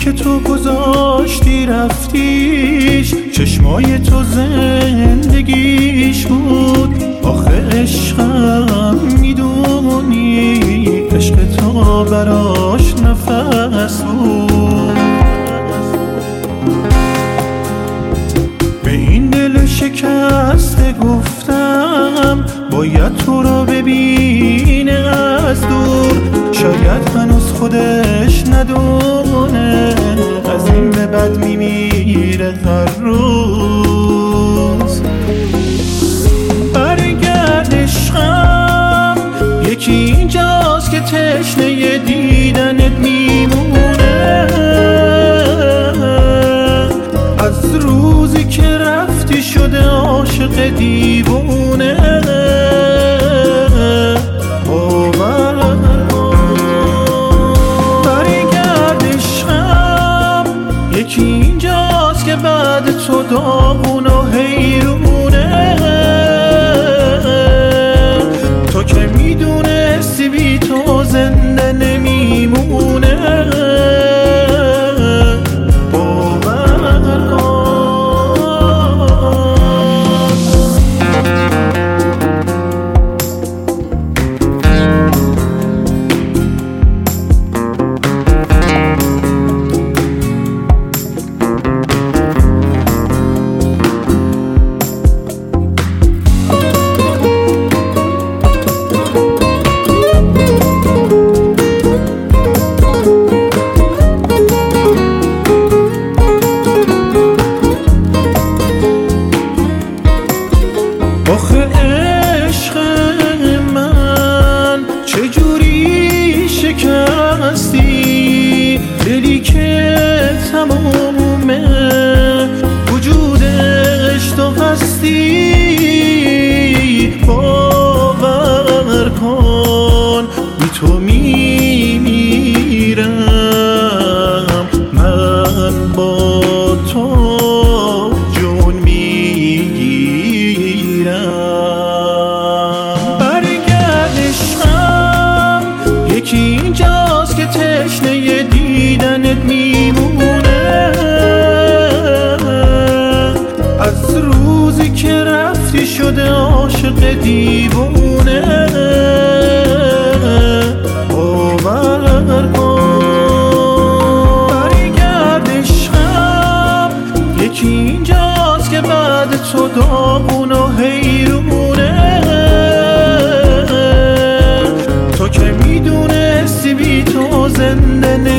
که تو گذاشتی رفتیش، چشمای تو زندگیش بود. آخه عشقم میدونی عشق تو براش نفس بود. به این دل شکسته گفتم باید تو رو ببینه از دور. شاید هنوز خودش ندونه از این به بعد میمیره هر روز. برگرد عشقم، یکی اینجاست که تشنه دیدنت میمونه. از روزی که رفتی شده عاشق دیوونه. برگرد عشقم، یکی اینجاست که بعد تو داغون و حیرونه. تو که میدونستی بی تو زنده نمیمونه. آخه عشق من چجوری شکستی دلی که تمومه وجودش تو هستی. باور کن بی تو میمیرم، من با تو جون برگرد عشقم، یکی اینجاست که تشنه دیدنت میمونه. از روزی که رفتی شده عاشق دیوونه. باور کن برگرد عشقم، یکی اینجاست که بعد تو داغون و حیرونه. تو که میدونستی بی تو زنده